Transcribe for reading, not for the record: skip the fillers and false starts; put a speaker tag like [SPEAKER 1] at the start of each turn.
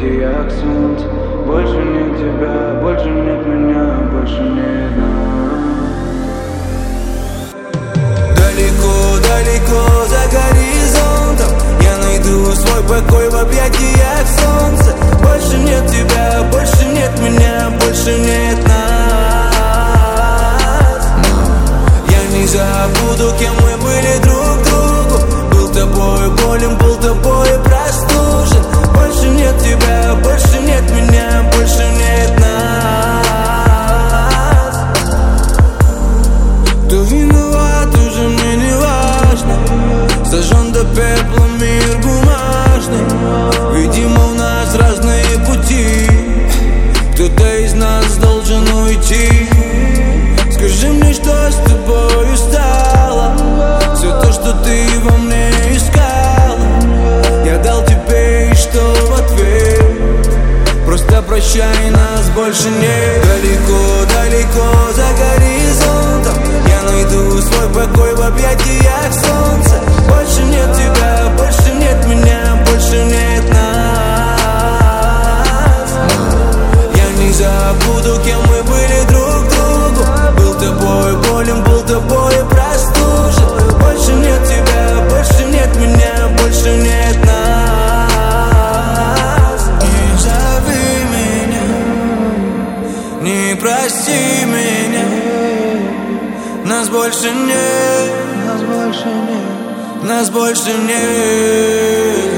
[SPEAKER 1] объятий, як солнце. Больше нет тебя, больше нет меня, больше нет нас.
[SPEAKER 2] Далеко, далеко за горизонтом я найду свой покой в объятиях солнца. Больше нет тебя, больше нет меня, больше нет нас. Я не забуду, кем мы были друг другу. Был тобой болен, был тобой простужен. Больше нет тебя, больше нет меня, больше нет нас. Кто виноват, уже мне не важно. Сожжен до пепла мир бумажный. Видимо, у нас разные пути. Кто-то из нас должен уйти. Скажи мне, что с тобою стало. Все то, что ты во мне искала, я дал тебе, и что в ответ? Просто прощай, нас больше нет. Далеко, далеко за горизонтом я найду свой покой в объятиях солнца. Больше нет тебя, больше нет меня, больше нет нас. Я не забуду, кем мы были друг другу. Был тобой болен, был тобой простужен. Больше нет тебя, больше нет меня, больше нет нас. Не зови меня, не прости меня. Нас больше нет, нас больше нет, нас больше нет.